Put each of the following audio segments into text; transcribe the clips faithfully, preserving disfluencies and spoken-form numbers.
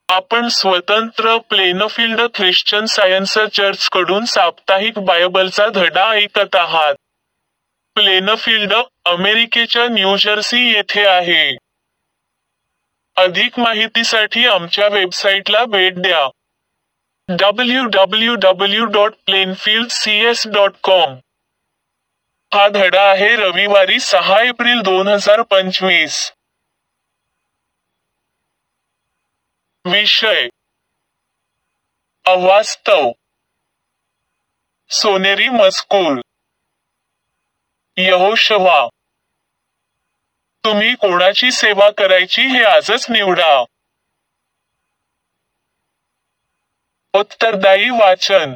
आपण स्वतंत्र Plainfield Christian science चर्चकडून साप्ताहिक बायबलचा धडा ऐकत आहात. प्लेनफील्ड, अमेरिकेच्या न्यूजर्सी येथे आहे. अधिक माहितीसाठी आमच्या वेबसाईटला भेट द्या. W W W dot Plainfield C S dot com. हा धडा आहे रविवारी सहा एप्रिल दोन हजार पंचवीस. विषय: अवास्तव. सोनेरी मजकूर. यहोशवा. तुम्ही कोणाची सेवा करायची हे आजच निवडा. उत्तरदायी वाचन.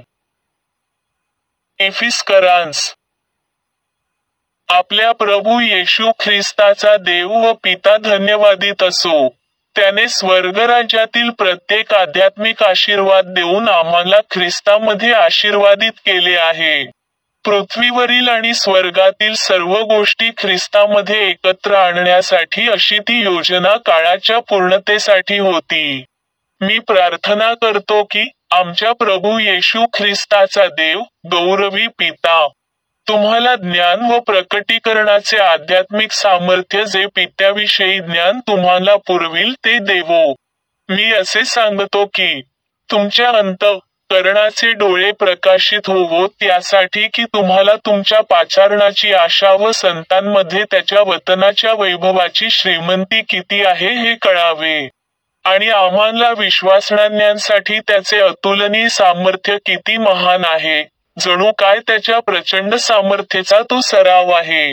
एफिसकरांस. आपल्या प्रभू येशू ख्रिस्ताचा देव व पिता धन्यवादित असो. त्याने स्वर्गराज्यातील प्रत्येक आध्यात्मिक आशीर्वाद देऊन आम्हाला ख्रिस्तामध्ये आशीर्वादित केले आहे. पृथ्वीवरील आणि स्वर्गातील सर्व गोष्टी ख्रिस्तामध्ये एकत्र आणण्यासाठी अशी ती योजना काळाच्या पूर्णतेसाठी होती. मी प्रार्थना करतो की, आमच्या प्रभू येशू ख्रिस्ताचा देव, गौरवी पिता, तुम्हाला ज्ञान व प्रकटीकरणाचे आध्यात्मिक सामर्थ्य जे पित्याविषयी ज्ञान तुम्हाला पुरविल ते देवो. मी असे सांगतो की, तुमच्या अंतःकरणाचे डोळे प्रकाशित होवोत यासाठी की तुम्हाला तुमच्या पाचारणाची आशा व संतांमध्ये त्याच्या वतनाच्या वैभवाची श्रीमंती किती आहे हे कळावे. आणि आम्हाला विश्वासणाऱ्यांसाठी त्याचे अतुलनीय सामर्थ्य किती महान आहे, जणू काय त्याच्या प्रचंड सामर्थ्याचा तो सराव आहे.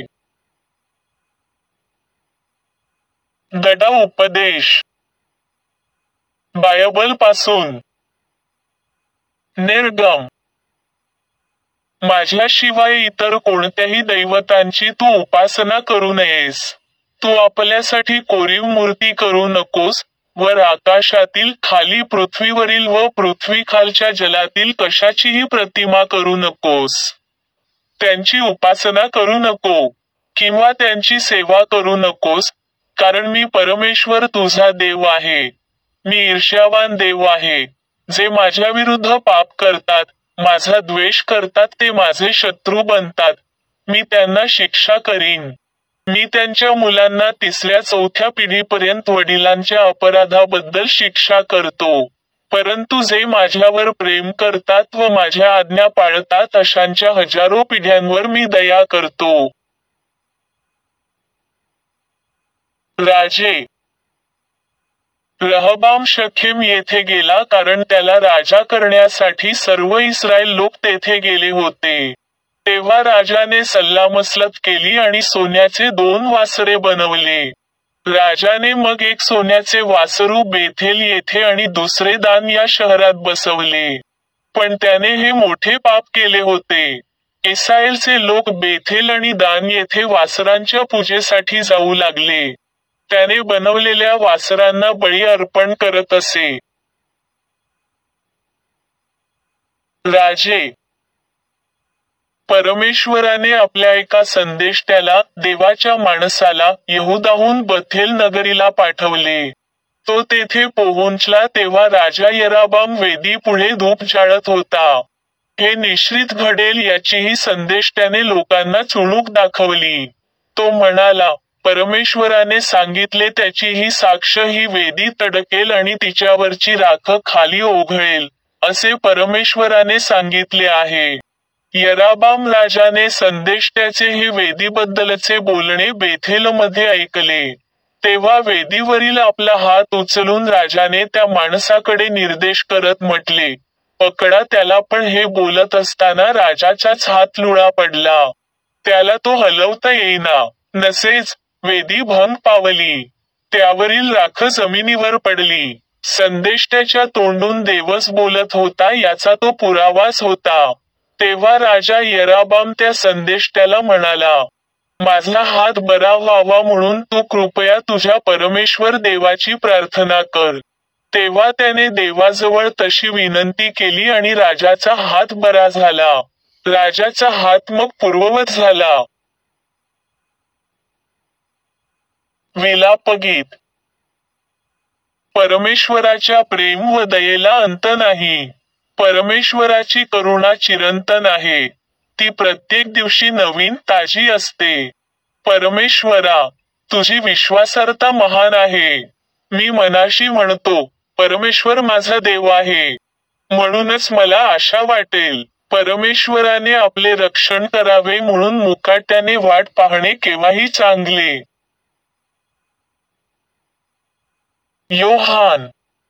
धडा उपदेश. बायबलपासून. निर्गम. माझ्याशिवाय इतर कोणत्याही दैवतांची तू उपासना करू नयेस. तू आपल्यासाठी कोरीव मूर्ती करू नकोस. वर आकाशातील, खाली पृथ्वीवरील व पृथ्वीखालच्या जलातील कशाचीही प्रतिमा करू नकोस. त्यांची उपासना करू नको, किंवा त्यांची सेवा करू नकोस, कारण मी परमेश्वर तुझा देव आहे. मी ईर्ष्यावान देव आहे. जे माझ्याविरुद्ध पाप करतात, माझा द्वेष करतात ते माझे शत्रू बनतात. मी त्यांना शिक्षा करीन. मी त्यांच्या मुलांना तिसऱ्या चौथ्या पिढीपर्यंत वडिलांच्या अपराधाबद्दल शिक्षा करतो. परंतु जे माझ्यावर प्रेम करतात व माझ्या आज्ञा पाळतात अशांच्या हजारो पिढ्यांवर मी दया करतो. राजे. रहबाम शखेम येथे गेला कारण त्याला राजा करण्यासाठी सर्व इस्रायल लोक तेथे गेले होते. तेव्हा राजाने सल्लामसलत केली आणि सोन्याचे दोन वासरे बनवले. राजाने मग एक सोन्याचे वासरू बेथेल येथे आणि दुसरे दान या शहरात बसवले. पण त्याने हे मोठे पाप केले होते. इस्रायलचे लोक बेथेल आणि दान येथे वासरांच्या पूजेसाठी जाऊ लागले. त्याने बनवलेल्या वासरांना बळी अर्पण करत असे. राजे. परमेश्वराने आपल्या एका संदेष्ट्याला, देवाच्या माणसाला, यहुदाहून बथेल नगरीला पाठवले. तो तेथे पोहोचला तेव्हा राजा यराबाम वेदीपुढे धूप जाळत होता. हे निश्चित घडेल याचीही संदेष्ट्याने लोकांना चुणूक दाखवली. तो म्हणाला, परमेश्वराने सांगितले त्याची ही साक्ष ही वेदी तडकेल आणि तिच्यावरची राख खाली ओघळेल, असे परमेश्वराने सांगितले आहे. यराबाम राजाने संदेष्ट्याचे हे वेदीबद्दलचे बोलणे बेथेलमध्ये ऐकले. तेव्हा वेदीवरील आपला हात उचलून राजाने त्या माणसाकडे निर्देश करत म्हटले, पकडा त्याला. पण हे बोलत असताना राजाचाच हात लुळा पडला. त्याला तो हलवता येईना. नसेच, वेदी भंग पावली. त्यावरील राख जमिनीवर पडली. संदेष्ट्याच्या तोंडून देवच बोलत होता याचा तो पुरावाच होता. तेव्हा राजा यराबाम त्या संदेष्ट्याला म्हणाला, माझा हात बरा व्हावा म्हणून तू कृपया तुझ्या परमेश्वर देवाची प्रार्थना कर. तेव्हा त्याने देवाजवळ तशी विनंती केली आणि राजाचा हात बरा झाला. राजाचा हात मग पूर्ववत झाला. विलापगीत. परमेश्वराच्या प्रेम व दयेला अंत नाही. परमेश्वराची करुणा चिरंतन आहे. ती प्रत्येक दिवशी नवीन ताजी असते. परमेश्वरा, तुझी विश्वासार्हता महान आहे. मी मनाशी म्हणतो, परमेश्वर माझा देव आहे. म्हणूनच मला आशा वाटेल. परमेश्वराने आपले रक्षण करावे म्हणून मुकाट्याने वाट पाहणे केव्हाही चांगले. योहान.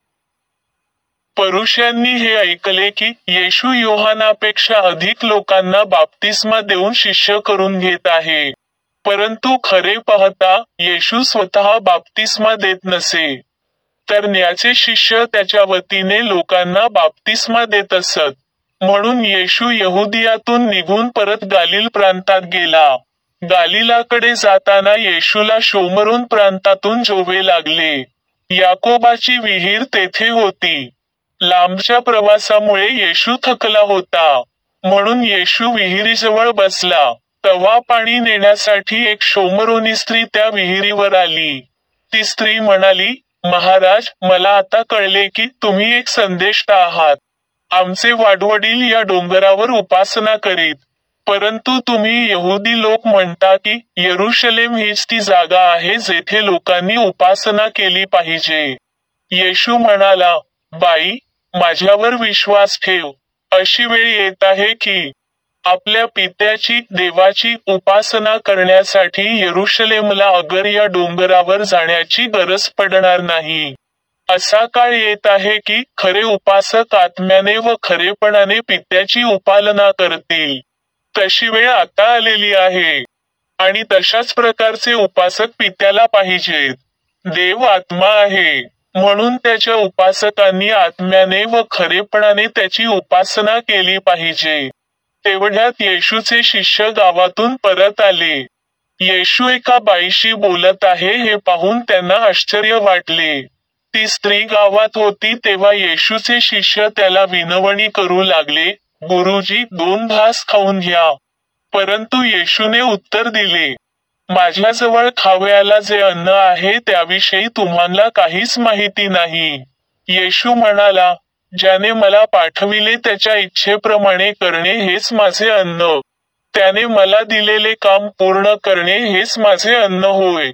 परुषांनी हे ऐकले की येशू योहानापेक्षा अधिक लोकांना बाप्तिस्मा देऊन शिष्य करून घेत आहे. परंतु खरे पाहता येशू स्वतः बाप्तिस्मा देत नसे, तर न्याचे शिष्य त्याच्या वतीने लोकांना बाप्तिस्मा देत असत. म्हणून येशू यहुदियातून निघून परत गालिल प्रांतात गेला. गालिलाकडे जाताना येशूला शोमरोन प्रांतातून जोवे लागले. याकोबाची विहीर तेथे होती. लांबच्या प्रवासामुळे येशू थकला होता, म्हणून येशू विहिरीजवळ बसला. तवा पाणी नेण्यासाठी एक शोमरोनी स्त्री त्या विहिरीवर आली. ती स्त्री म्हणाली, महाराज, मला आता कळले की तुम्ही एक संदेष्टा आहात. आमचे वाडवडील या डोंगरावर उपासना करीत, परंतु तुम्ही यहुदी लोक म्हणता की यरुशलेम हीच ती जागा आहे जेथे लोकांनी उपासना केली पाहिजे. येशू म्हणाला, बाई, माझ्यावर विश्वास ठेव. अशी वेळ येत आहे की आपल्या पित्याची, देवाची उपासना करण्यासाठी यरुशलेमला अगर या डोंगरावर जाण्याची गरज पडणार नाही. असा काळ येत आहे की खरे उपासक आत्म्याने व खरेपणाने पित्याची उपासना करतील. तशी वेळ आता आलेली आहे, आणि तशाच प्रकारचे उपासक पित्याला पाहिजेत. देव आत्मा आहे, म्हणून त्याच्या उपासकांनी आत्म्याने व खरेपणाने त्याची उपासना केली पाहिजे. तेवढ्यात येशूचे शिष्य गावातून परत आले. येशू एका बाईशी बोलत आहे हे पाहून त्यांना आश्चर्य वाटले. ती स्त्री गावात होती तेव्हा येशूचे शिष्य त्याला विनवणी करू लागले, गुरुजी, दोन घास खाऊन घ्या. परंतु येशूने उत्तर दिले, माझ्याजवळ खावयाला जे अन्न आहे त्याविषयी तुम्हाला काहीच माहिती नाही. येशू म्हणाला, ज्याने मला पाठविले त्याच्या इच्छेप्रमाणे करणे हेच माझे अन्न. त्याने मला दिलेले काम पूर्ण करणे हेच माझे अन्न होय.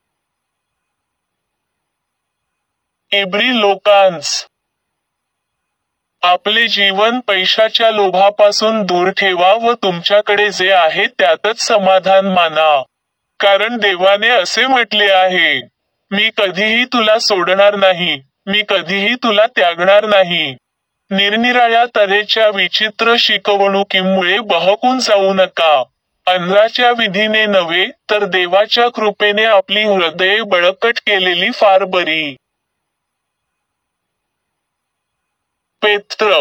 इब्री लोकांस. आपले जीवन पैशाच्या लोभापासून दूर ठेवा व तुमच्याकडे जे आहे त्यातच समाधान माना. कारण देवाने असे म्हटले आहे, मी कधीही तुला सोडणार नाही, मी कधीही तुला त्यागणार नाही. निरनिराळ्या तऱ्हेच्या विचित्र शिकवणुकीमुळे बहकून जाऊ नका. अंधाच्या विधीने नव्हे, तर देवाच्या कृपेने आपली हृदये बळकट केलेली फार बरी. पेत्र.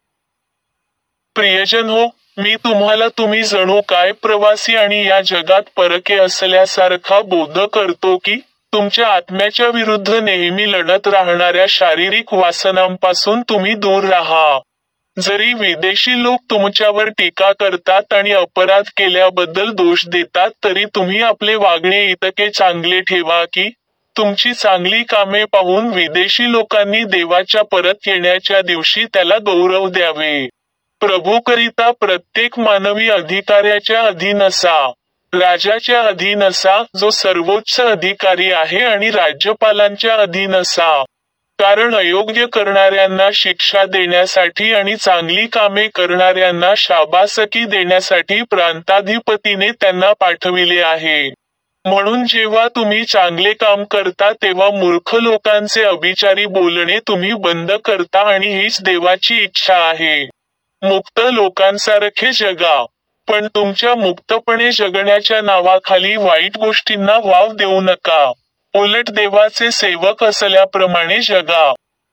प्रियजन हो, मी तुम्हाला तुम्ही जणू काय प्रवासी आणि या जगात परके असल्यासारखा बोध करतो की तुमच्या आत्म्याच्या विरुद्ध नेहमी लढत राहणाऱ्या शारीरिक वासनांपासून तुम्ही दूर राहा. जरी विदेशी लोक तुमच्यावर टीका करतात आणि अपराध केल्याबद्दल दोष देतात तरी तुम्ही आपले वागणे इतके चांगले ठेवा की तुमची चांगली कामे पाहून विदेशी लोकांनी देवाच्या परत येण्याच्या दिवशी त्याला गौरव द्यावे. प्रभूकरिता प्रत्येक मानवी अधिकाऱ्याच्या अधीन असा, राजाच्या अधीन असा जो सर्वोच्च अधिकारी आहे आणि राज्यपालांच्या अधीन असा. कारण अयोग्य करणाऱ्यांना शिक्षा देण्यासाठी आणि चांगली कामे करणाऱ्यांना शाबासकी देण्यासाठी प्रांताधिपतीने त्यांना पाठविले आहे. म्हणून जेव्हा तुम्ही चांगले काम करता तेव्हा मूर्ख लोकांचे अभिचारी बोलणे तुम्ही बंद करता आणि हीच देवाची इच्छा आहे. मुक्त लोकांसारखे जगा, पण तुमच्या मुक्तपणे जगण्याच्या नावाखाली वाईट गोष्टींना वाव देऊ नका. उलट देवाचे सेवक असल्याप्रमाणे जगा.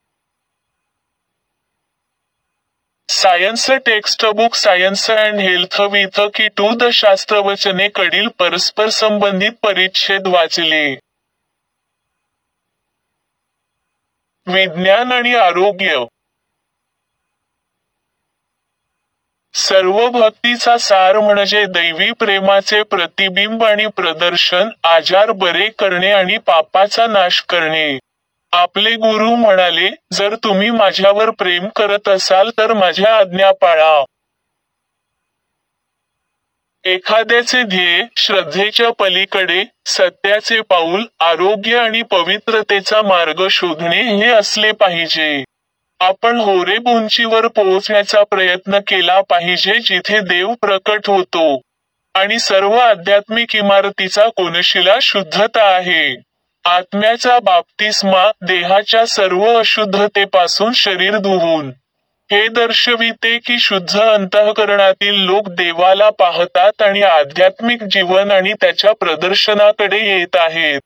Science textbook science and health with key to the शास्त्रवचने कडील परस्पर संबंधित परिच्छेद वाचले. विज्ञान आणि आरोग्य. सर्व भक्तीचा सार म्हणजे दैवी प्रेमाचे प्रतिबिंब आणि प्रदर्शन, आजार बरे करणे आणि पापाचा नाश करणे. आपले गुरु म्हणाले, जर तुम्ही माझ्यावर प्रेम करत असाल तर माझ्या आज्ञा पाळा. एखाद्याचे ध्येय, श्रद्धेच्या पलीकडे, सत्याचे पाऊल, आरोग्य आणि पवित्रतेचा मार्ग शोधणे हे असले पाहिजे. आपण होरेब उंचीवर पोहोचण्याचा प्रयत्न केला पाहिजे जिथे देव प्रकट होतो. आणि सर्व आध्यात्मिक इमारतीचा कोनशिला शुद्धता आहे. आत्म्याचा बाप्तिस्मा, देहाच्या सर्व अशुद्धतेपासून शरीर धुवून. हे दर्शविते की शुद्ध अंतःकरणातील लोक देवाला पाहतात आणि आध्यात्मिक जीवन आणि त्याच्या प्रदर्शनाकडे येत आहेत.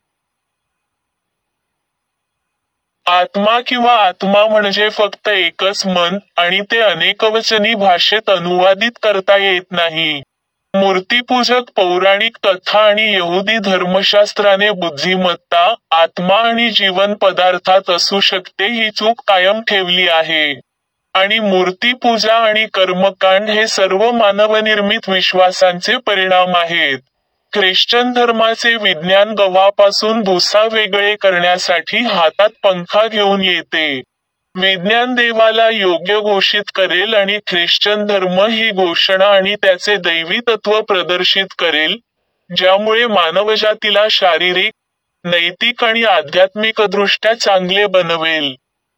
आत्मा किंवा आत्मा म्हणजे फक्त एकच मन, आणि ते अनेकवचनी भाषेत अनुवादित करता येत नाही. मूर्तिपूजक पौराणिक कथा आणि यहुदी धर्मशास्त्राने बुद्धिमत्ता, आत्मा आणि जीवन पदार्थात असू शकते ही चूक कायम ठेवली आहे. आणि मूर्तिपूजा आणि कर्मकांड हे सर्व मानवनिर्मित विश्वासांचे परिणाम आहेत. ख्रिश्चन धर्माचे विज्ञान गव्हापासून भुसा वेगळे करण्यासाठी हातात पंखा घेऊन येते. विज्ञान देवाला योग्य घोषित करेल आणि ख्रिश्चन धर्म ही घोषणा आणि त्याचे दैवी तत्व प्रदर्शित करेल, ज्यामुळे मानवजातीला शारीरिक, नैतिक आणि आध्यात्मिकदृष्ट्या चांगले बनवेल.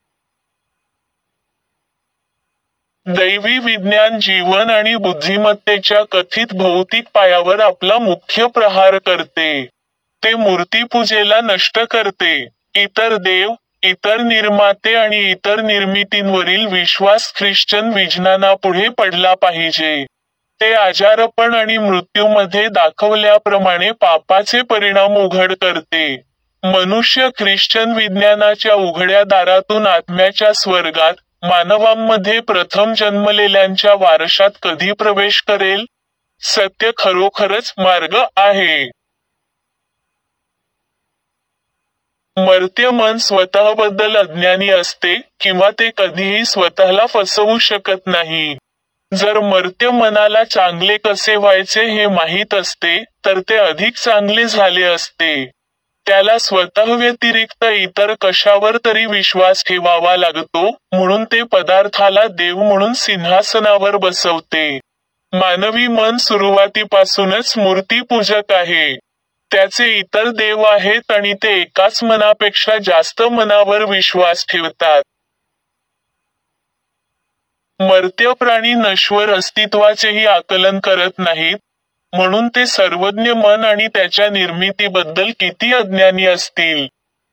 दैवी विज्ञान जीवन आणि बुद्धिमत्तेच्या कथित भौतिक पायावर आपला मुख्य प्रहार करते. ते मूर्तिपूजेला नष्ट करते. इतर देव, इतर निर्माते आणि इतर निर्मितींवरील विश्वास ख्रिश्चन विज्ञानापुढे पडला पाहिजे. ते आजारपण आणि मृत्यूमध्ये दाखवल्याप्रमाणे पापाचे परिणाम उघड करते. मनुष्य ख्रिश्चन विज्ञानाच्या उघड्या दारातून आत्म्याच्या स्वर्गात, मानवांमध्ये प्रथम जन्मलेल्यांच्या वारशात कधी प्रवेश करेल? सत्य खरोखरच मार्ग आहे. मर्त्य मन स्वतःबद्दल अज्ञानी असते, किंवा ते कधीही स्वतःला फसवू शकत नाही. जर मर्त्य मनाला चांगले कसे व्हायचे हे माहीत असते, तर ते अधिक चांगले झाले असते. त्याला स्वतःव्यतिरिक्त इतर कशावर तरी विश्वास ठेवावा लागतो, म्हणून ते पदार्थाला देव म्हणून सिंहासनावर बसवते. मानवी मन सुरुवातीपासूनच मूर्तिपूजक आहे. त्याचे इतर देव आहेत आणि ते एकाच मनापेक्षा जास्त मनावर विश्वास ठेवतात. मर्त्य प्राणी नश्वर अस्तित्वाचेही आकलन करत नाहीत, म्हणून ते सर्वज्ञ मन आणि त्याच्या निर्मितीबद्दल किती अज्ञानी असतील.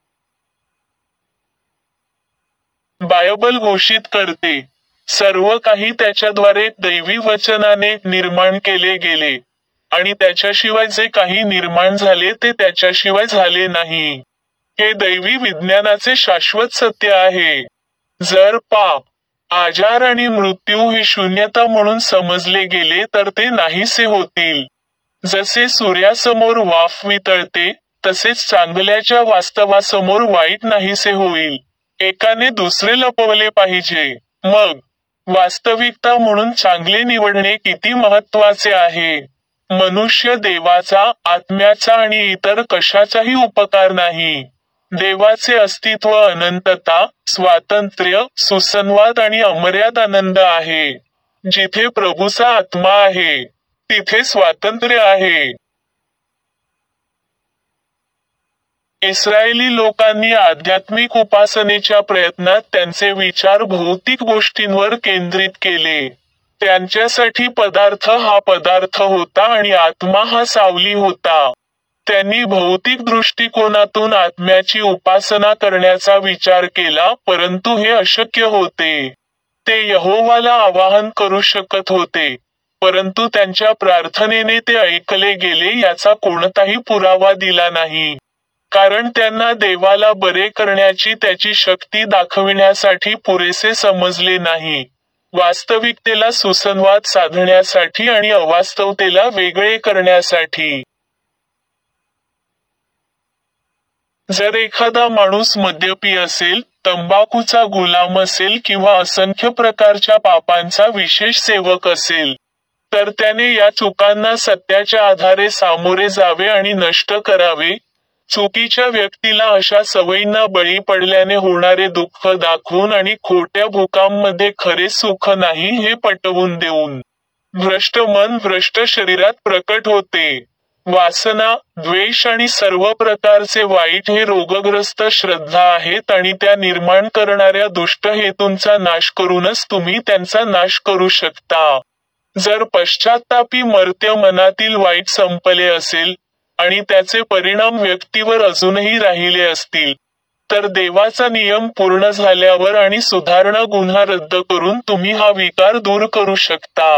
बायबल घोषित करते, सर्व काही त्याच्याद्वारे दैवी वचनाने निर्माण केले गेले, आणि त्याच्याशिवाय जे काही निर्माण झाले ते त्याच्याशिवाय झाले नाही. हे दैवी विज्ञानाचे शाश्वत सत्य आहे. जर पाप, आजार आणि मृत्यू हे शून्यता म्हणून समजले गेले तर ते नाहीसे होतील. जसे सूर्यासमोर वाफ वितळते, तसेच चांगल्याच्या वास्तवासमोर वाईट नाहीसे होईल. एकाने दुसरे लपवले पाहिजे. मग वास्तविकता म्हणून चांगले निवडणे किती महत्त्वाचे आहे. मनुष्य देवाचा, आत्म्याचा आणि इतर कशाचाही उपकार नाही. देवाचे अस्तित्व अनंतता, स्वातंत्र्य, सुसंवाद आणि अमर्याद आनंद आहे. जिथे प्रभूचा आत्मा आहे, तिथे स्वातंत्र्य आहे. इस्रायली लोकांनी आध्यात्मिक उपासनेच्या प्रयत्नात त्यांचे विचार भौतिक गोष्टींवर केंद्रित केले. त्यांच्यासाठी पदार्थ हा पदार्थ होता आणि आत्मा हा सावली होता. त्यांनी भौतिक दृष्टिकोनातून आत्म्याची उपासना करण्याचा विचार केला, परंतु हे अशक्य होते. ते यहोवाला आवाहन करू शकत होते, परंतु त्यांच्या प्रार्थनेने ते ऐकले गेले याचा कोणताही पुरावा दिला नाही. कारण त्यांना देवाला बरे करण्याची त्याची शक्ती दाखविण्यासाठी पुरेसे समजले नाही. वास्तविकतेला सुसंवाद साधण्यासाठी आणि अवास्तवतेला वेगळे करण्यासाठी. जर एखादा माणूस मद्यपी असेल, तंबाखूचा गुलाम असेल किंवा असंख्य प्रकारच्या पापांचा विशेष सेवक असेल, तर त्याने या चुकांना सत्याच्या आधारे सामोरे जावे आणि नष्ट करावे. चुकीच्या व्यक्तीला अशा सवयींना बळी पडल्याने होणारे दुःख दाखवून आणि खोट्या भूकांमध्ये खरे सुख नाही हे पटवून देऊन भ्रष्ट मन भ्रष्ट शरीरात प्रकट होते. वासना, द्वेष आणि सर्व प्रकारचे वाईट हे रोगग्रस्त श्रद्धा आहेत आणि त्या निर्माण करणाऱ्या दुष्ट हेतूंचा नाश करूनच तुम्ही त्यांचा नाश करू शकता. जर पश्चात्तापी मर्त्य मनातील वाईट संपले असेल आणि त्याचे परिणाम व्यक्तीवर अजूनही राहिले असतील तर देवाचा नियम पूर्ण झाल्यावर आणि सुधारणा गुन्हा रद्द करून तुम्ही हा विकार दूर करू शकता.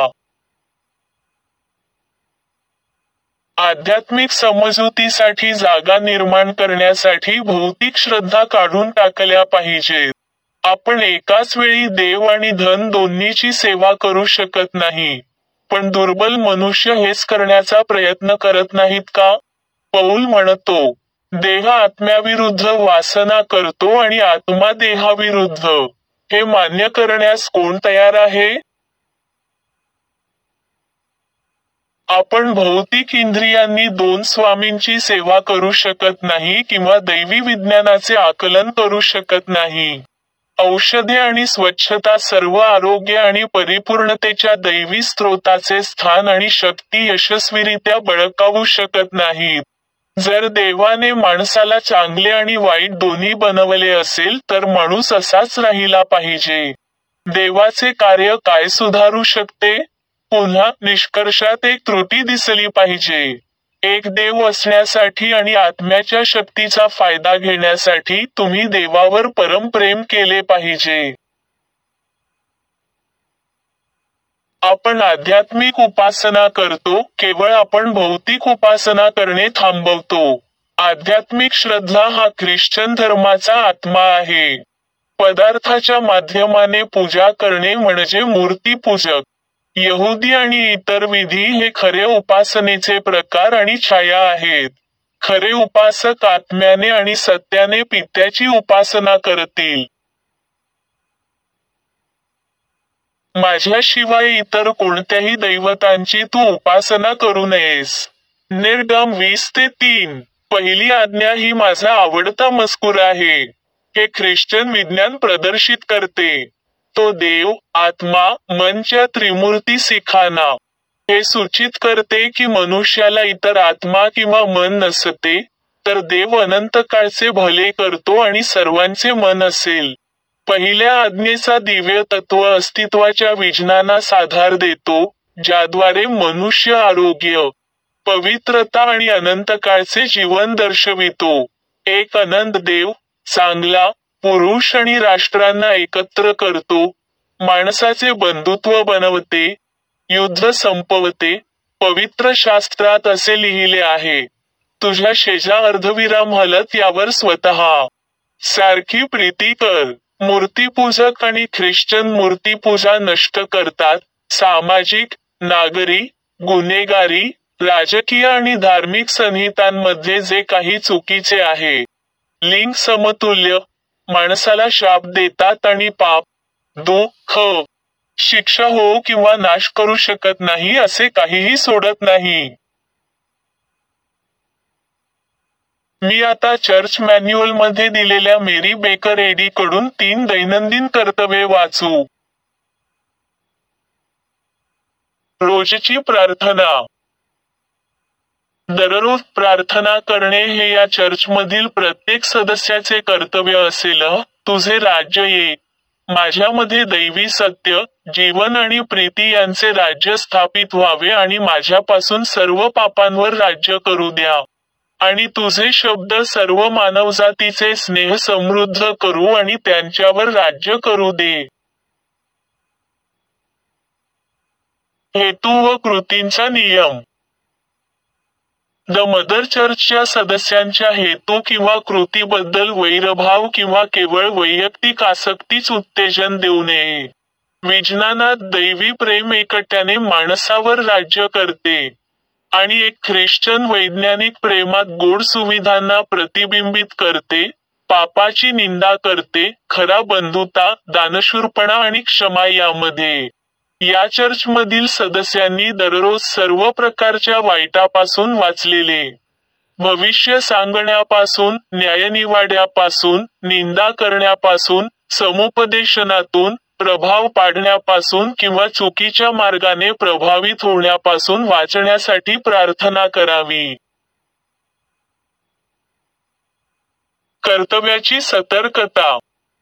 आध्यात्मिक समजुतीसाठी जागा निर्माण करण्यासाठी भौतिक श्रद्धा काढून टाकल्या पाहिजेत. आपण एकाच वेळी देव आणि धन दोन्हीची सेवा करू शकत नाही. पण दुर्बल मनुष्य हेच करण्याचा प्रयत्न करत नाहीत का? पौल म्हणतो, देह आत्म्याविरुद्ध वासना करतो आणि आत्मा देहाविरुद्ध. हे मान्य करण्यास कोण तयार आहे? आपण भौतिक इंद्रियांनी दोन स्वामींची सेवा करू शकत नाही किंवा दैवी विज्ञानाचे आकलन करू शकत नाही. औषधे आणि स्वच्छता सर्व आरोग्य आणि परिपूर्णतेच्या दैवी स्त्रोताचे स्थान आणि शक्ती यशस्वीरित्या बळकावू शकत नाहीत. जर देवाने माणसाला चांगले आणि वाईट दोन्ही बनवले असेल तर माणूस असाच राहिला पाहिजे. देवाचे कार्य काय सुधारू शकते? पुन्हा निष्कर्षात एक त्रुटी दिसली पाहिजे. एक देव असण्यासाठी आणि आत्म्याच्या शक्तीचा फायदा घेण्यासाठी तुम्ही देवावर परम प्रेम केले पाहिजे. आपण आध्यात्मिक उपासना करतो, केवळ आपण भौतिक उपासना करणे थांबवतो. आध्यात्मिक श्रद्धा हा ख्रिश्चन धर्माचा आत्मा आहे. पदार्थाच्या माध्यमाने पूजा करणे म्हणजे मूर्तीपूजक. यहुदी आणि इतर विधी हे खरे उपासनेचे प्रकार आणि छाया आहेत. खरे उपासक आत्म्याने आणि सत्याने पित्याची उपासना करतील. माझ्याशिवाय इतर कोणत्याही दैवतांची तू उपासना करू नयेस. निर्गम वीस ते तीन. पहिली आज्ञा ही माझा आवडता मजकूर आहे. हे ख्रिश्चन विज्ञान प्रदर्शित करते. तो देव, आत्मा, मनच्या त्रिमूर्ती सिखाना. हे सूचित करते की मनुष्याला इतर आत्मा किंवा मन नसते, तर देव अनंत काळचे भले करतो आणि सर्वांचे मन असेल. पहिल्या आज्ञेचा दिव्य तत्व अस्तित्वाच्या विज्ञानास आधार देतो, ज्याद्वारे मनुष्य आरोग्य, पवित्रता आणि अनंत काळचे जीवन दर्शवितो. एक अनंत देव, चांगला, पुरुष आणि राष्ट्रांना एकत्र करतो, माणसाचे बंधुत्व बनवते, युद्ध संपवते. पवित्र शास्त्रात असे लिहिले आहे, तुझ्या शेजा अर्धविराम हलत यावर स्वतः सारखी प्रीती कर. मूर्तीपूजक आणि ख्रिश्चन मूर्तीपूजा नष्ट करतात. सामाजिक, नागरी, गुन्हेगारी, राजकीय आणि धार्मिक संहितांमध्ये जे काही चुकीचे आहे, लिंग समतुल्य, माणसाला शाप देतात आणि पाप, दुःख, शिक्षा हो किंवा नाश करू शकत नाही असे काहीही सोडत नाही. मी आता चर्च मॅन्युअल मध्ये दिलेल्या मेरी बेकर एडी कडून तीन दैनंदिन कर्तव्ये वाचू. रोजची प्रार्थना. दररोज प्रार्थना करणे हे या चर्चमधील प्रत्येक सदस्याचे कर्तव्य असेल. तुझे राज्य ये. माझ्यामध्ये दैवी सत्य, जीवन आणि प्रीती यांचे राज्य स्थापित व्हावे आणि माझ्यापासून सर्व पापांवर राज्य करू द्या. आणि तुझे शब्द सर्व मानवजातीचे स्नेह समृद्ध करू आणि त्यांच्यावर राज्य करू दे. हेतू व कृतींचा नियम. द मदर चर्चच्या सदस्यांच्या हेतू किंवा कृतीबद्दल वैरभाव किंवा केवळ वैयक्तिक आसक्तीच उत्तेजन देऊ नये. विज्ञानात दैवी प्रेम एकट्याने माणसावर राज्य करते आणि एक ख्रिश्चन वैज्ञानिक प्रेमात गोड सुविधांना प्रतिबिंबित करते, पापाची निंदा करते, खरा बंधुता, दानशूरपणा आणि क्षमा यामध्ये. या चर्चमधील सदस्यांनी दररोज सर्व प्रकारच्या वाईटापासून वाचलेले भविष्य सांगण्यापासून, न्यायनिवाड्यापासून, निंदा करण्यापासून, समुपदेशनातून प्रभाव पाडण्यापासून किंवा चुकीच्या मार्गाने प्रभावित होण्यापासून वाचण्यासाठी प्रार्थना करावी. कर्तव्याची सतर्कता.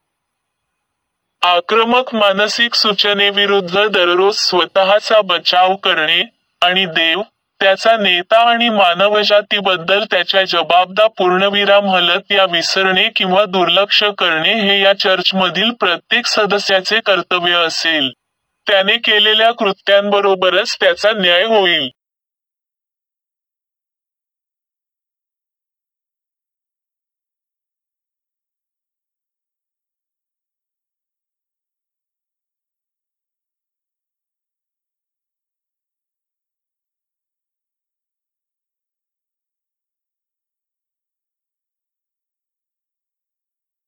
आक्रमक मानसिक सूचनेविरुद्ध दररोज स्वतःचा बचाव करणे, आणि देव, त्याचा नेता आणि मानवजातीबद्दल त्याच्या जबाबदा पूर्णविराम हलत या विसरणे किंवा दुर्लक्ष करणे हे या चर्चमधील प्रत्येक सदस्याचे कर्तव्य असेल. त्याने केलेल्या कृत्यांबरोबरच त्याचा न्याय होईल.